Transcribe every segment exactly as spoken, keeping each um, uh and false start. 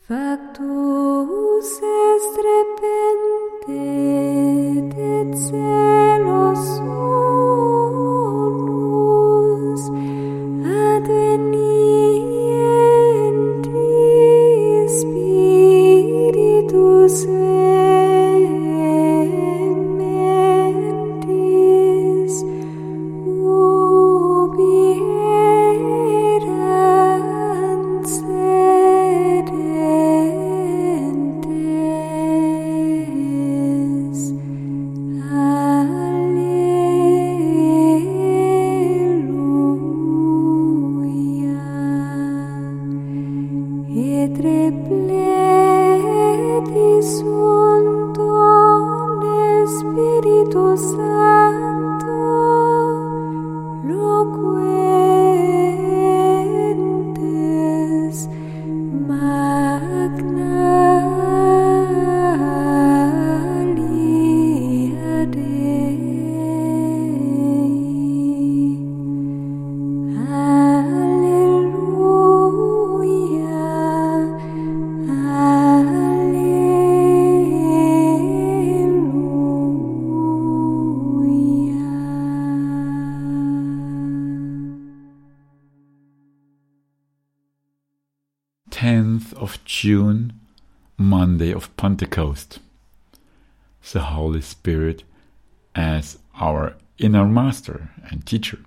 Factus est repente et celos unus advenienti Spiritus vehementis ubi erant sedentes. Alleluia. Et repleti sunt omne Spiritus Sancto, loquentes magna alia Dei. Alleluia, tenth of June, Monday of Pentecost. The Holy Spirit as our inner master and teacher.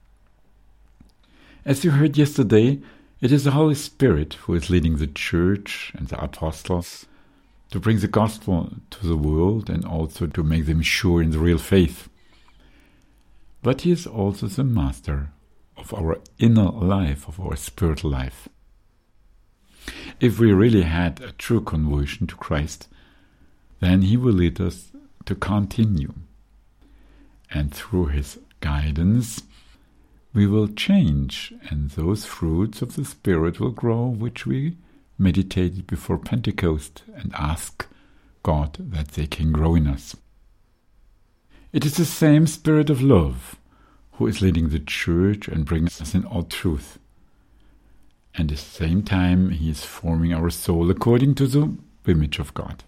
As you heard yesterday, it is the Holy Spirit who is leading the Church and the apostles to bring the gospel to the world and also to make them sure in the real faith. But He is also the master of our inner life, of our spiritual life. If we really had a true conversion to Christ, then He will lead us to continue. And through His guidance, we will change, and those fruits of the Spirit will grow, which we meditated before Pentecost and ask God that they can grow in us. It is the same Spirit of love who is leading the Church and brings us in all truth. And at the same time, He is forming our soul according to the image of God.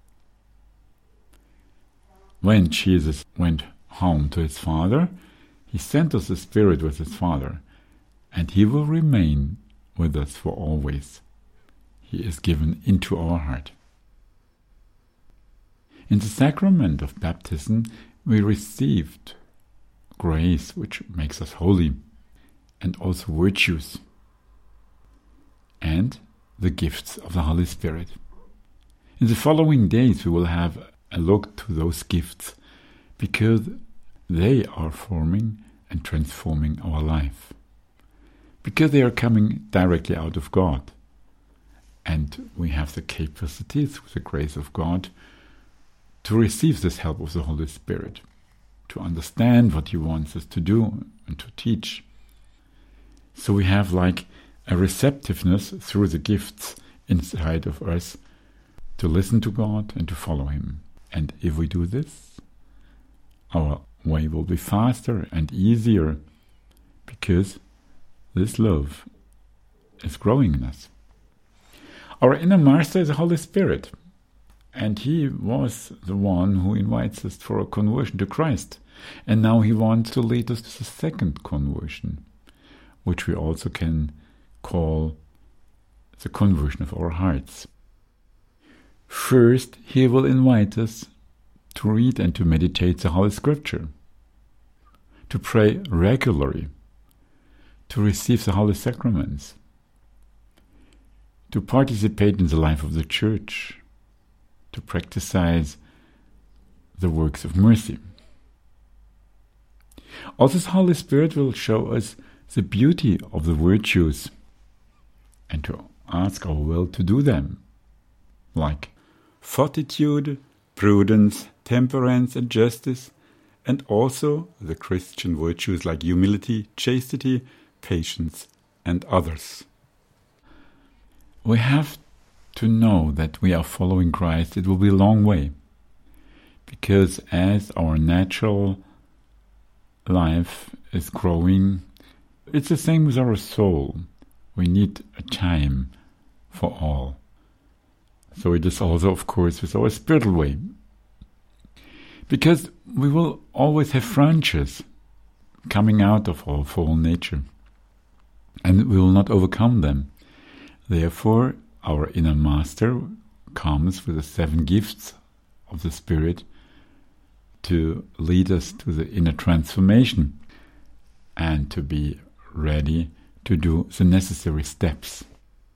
When Jesus went home to His Father, He sent us the Spirit with His Father, and He will remain with us for always. He is given into our heart. In the sacrament of baptism, we received grace which makes us holy, and also virtues, and the gifts of the Holy Spirit. In the following days we will have a look to those gifts, because they are forming and transforming our life. Because they are coming directly out of God. And we have the capacity, through the grace of God, to receive this help of the Holy Spirit, to understand what He wants us to do and to teach. So we have like a receptiveness through the gifts inside of us to listen to God and to follow Him. And if we do this, our way will be faster and easier, because this love is growing in us. Our inner master is the Holy Spirit, and He was the one who invites us for a conversion to Christ. And now He wants to lead us to the second conversion, which we also can call the conversion of our hearts. First, He will invite us to read and to meditate the Holy Scripture, to pray regularly, to receive the Holy Sacraments, to participate in the life of the Church, to practice the works of mercy. Also, the Holy Spirit will show us the beauty of the virtues and to ask our will to do them, like fortitude, prudence, temperance and justice, and also the Christian virtues like humility, chastity, patience, and others. We have to know that we are following Christ. It will be a long way, because as our natural life is growing, it's the same with our soul. We need a time for all. So it is also, of course, with our spiritual way. Because we will always have branches coming out of our fallen nature, and we will not overcome them. Therefore, our inner master comes with the seven gifts of the Spirit to lead us to the inner transformation and to be ready to do the necessary steps.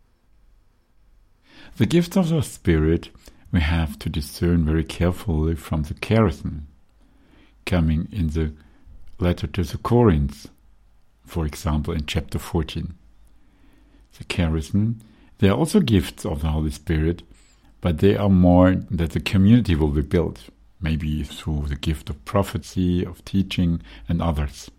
The gifts of the Spirit we have to discern very carefully from the charism coming in the letter to the Corinthians, for example, in chapter fourteen. The charism, they are also gifts of the Holy Spirit, but they are more that the community will be built, maybe through the gift of prophecy, of teaching, and others.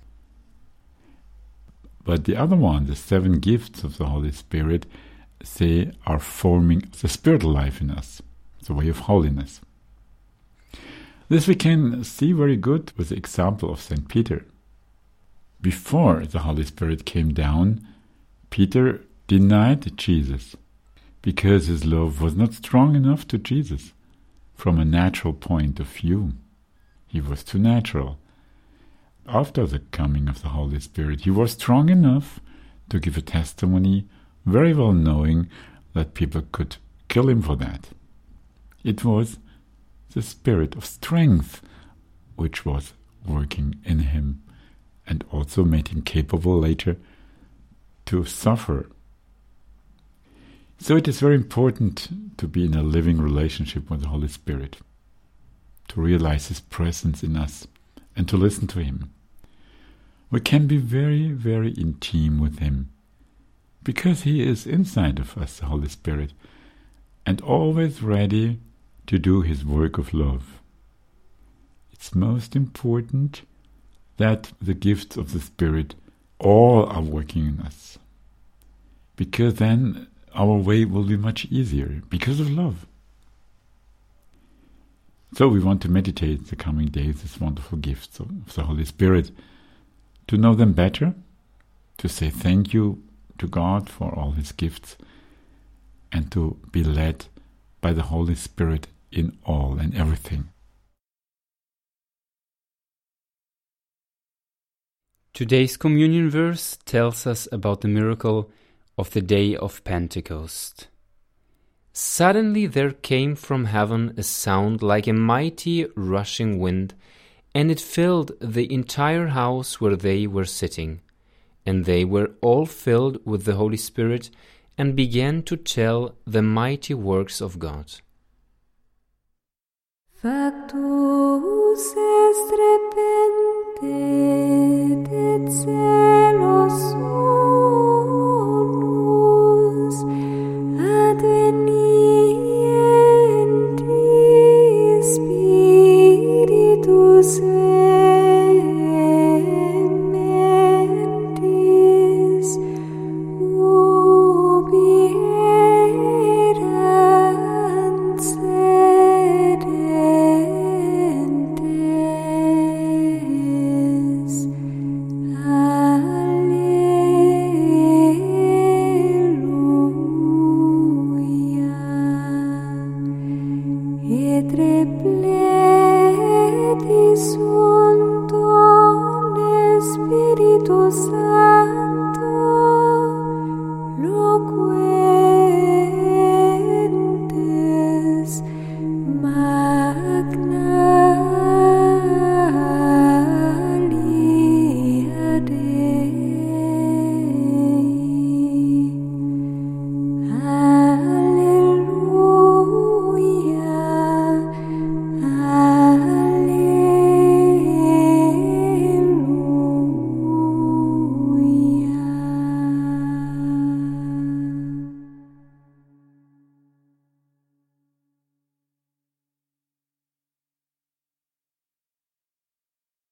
But the other one, the seven gifts of the Holy Spirit, they are forming the spiritual life in us, the way of holiness. This we can see very good with the example of Saint Peter. Before the Holy Spirit came down, Peter denied Jesus because his love was not strong enough to Jesus from a natural point of view. He was too natural. After the coming of the Holy Spirit, he was strong enough to give a testimony, very well knowing that people could kill him for that. It was the spirit of strength which was working in him and also made him capable later to suffer. So it is very important to be in a living relationship with the Holy Spirit, to realize his presence in us and to listen to him. We can be very, very intimate with him because he is inside of us, the Holy Spirit, and always ready to do his work of love. It's most important that the gifts of the Spirit all are working in us, because then our way will be much easier because of love. So we want to meditate the coming days, these wonderful gifts of the Holy Spirit, to know them better, to say thank you to God for all his gifts, and to be led by the Holy Spirit in all and everything. Today's communion verse tells us about the miracle of the day of Pentecost. Suddenly there came from heaven a sound like a mighty rushing wind, and it filled the entire house where they were sitting. And they were all filled with the Holy Spirit and began to tell the mighty works of God. Factus est repente et celos sonus advenienti Spiritus vehementis ubi erant sedentes. Alleluia. Et